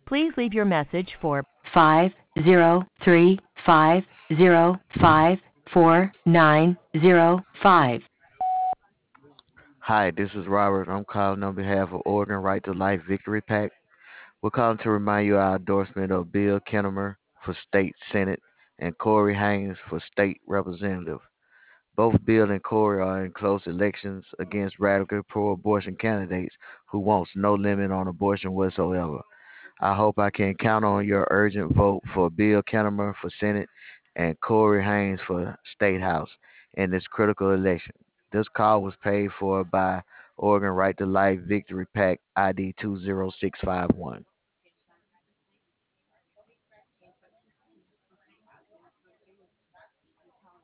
Please leave your message for 503-505-4905. Hi, this is Robert. I'm calling on behalf of Oregon Right to Life Victory PAC. We're calling to remind you our endorsement of Bill Kinnemer for State Senate and Corey Haynes for State Representative. Both Bill and Corey are in close elections against radical pro-abortion candidates who wants no limit on abortion whatsoever. I hope I can count on your urgent vote for Bill Kinnemer for Senate and Corey Haynes for State House in this critical election. This call was paid for by Oregon Right to Life Victory PAC ID 20651.